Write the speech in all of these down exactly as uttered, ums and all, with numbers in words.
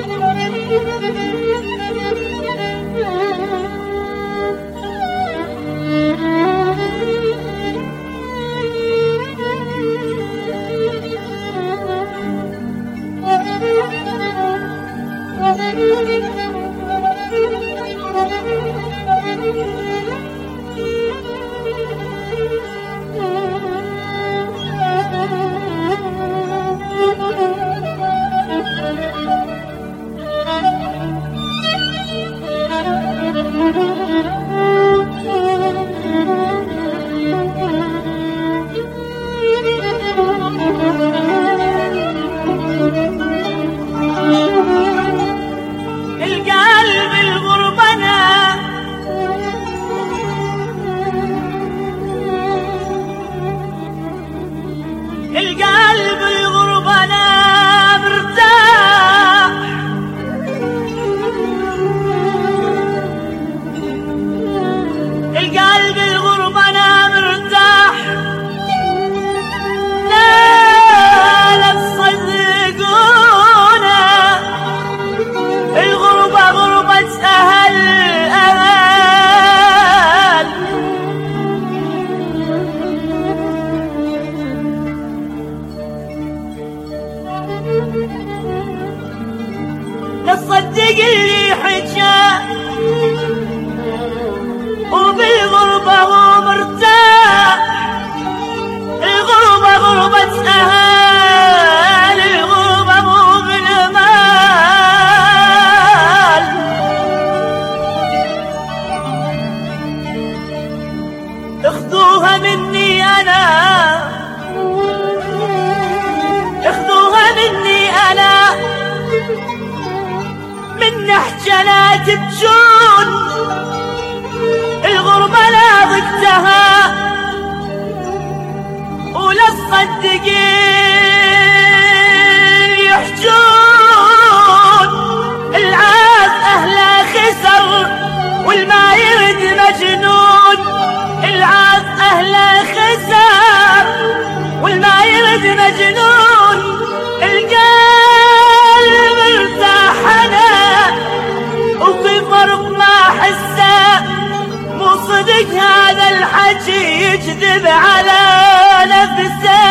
القلب الغرب انا مرتاح، القلب الغرب انا مرتاح، لا لا تصدقونا الغربة غربة اهل اهل، لا تصدق اللي حكى وبالغربة هو مرتاح، الغربة غربة أهل، الغربة مو بالمال، اخذوها مني أنا، اخذوها مني أنا، من نحجة لا تبجون الغربة لا ضقتها، ولا تصدقين يحجون العاز أهلا خسر والما يرد مجنون، العاز أهلا خسر والما يرد مجنون، القلب ارتاح أنا وفي فرق ما حسه، مو صدق هذا الحكي يكذب على نفسه.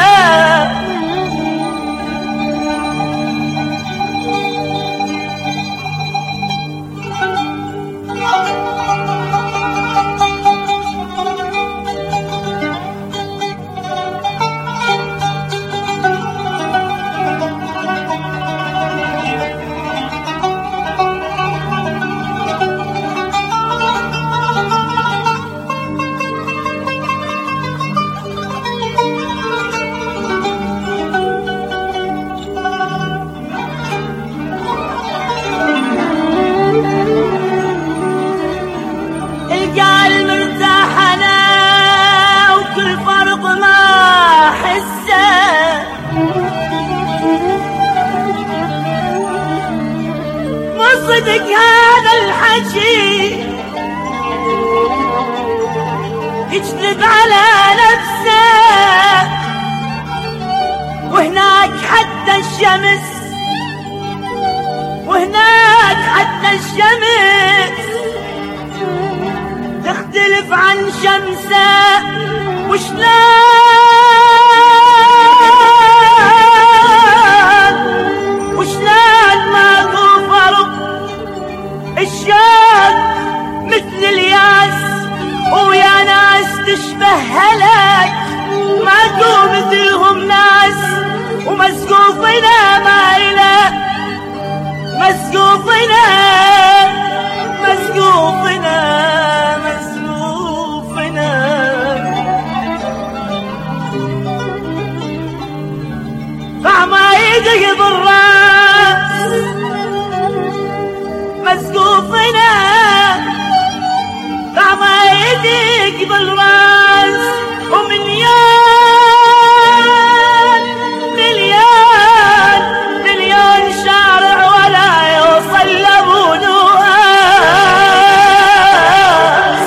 القلب مرتاح أنا وكل فرق ما أحسه، مو صدق هذا الحكي يكذب على نفسه، وهناك حتى الشمس، وهناك حتى الشمس تختلف عن شمسه، وشلون وشلون ماكو فرق، الشوق مثل الياس ويا ناس تشبه هلاك، ماكو مثلهم ناس ومسقوفنا ما إله، مسقوفنا مسقوفنا مسقوفنا، فما يدق بالراس مسقوفنا، فما يدق بالراس، ومن يوم مليون مليون شارع ولا يوصل لابو نواس.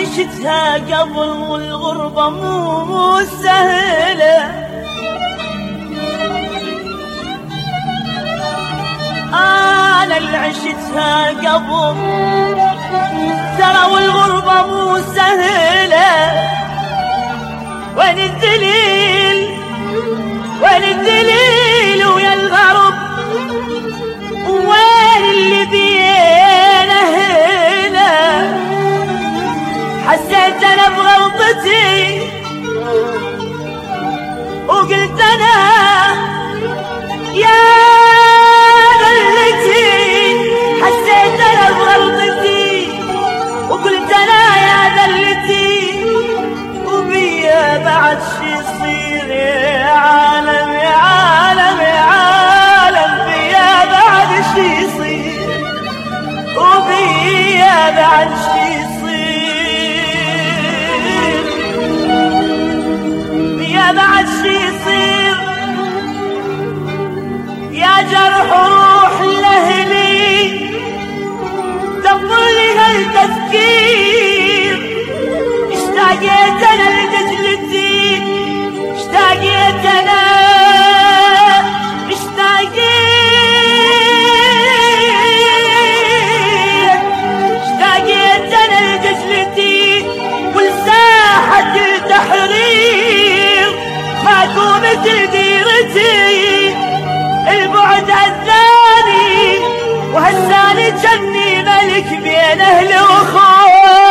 عشتها قبل والغربة مو مو سهلة. أنا اللي عشتها قبل ترى والغربة مو سهلة. وين الدليل وين الدليل ويا الغرب وين اللي بينا هنا؟ حسيت أنا بغلطتي وقلت أنا يا حسيت انا بغلطتي وقلت انا يا ذلتي وبيا بعد شي يصير يا عالم يا عالم يا عالم بيا بعد شي يصير وبيا بعد شي يصير بيا بعد شي يصير يا جرح روح لأهلي دبرلي هالتفكير. اشتاقيت انا لدجلتي اشتاقيت انا اشتاقيت اشتاقيت انا لدجلتي ولساحة التحرير ما قومت ديرتي. البعد عزاني وهزاني جني ملك بين اهل واخوان.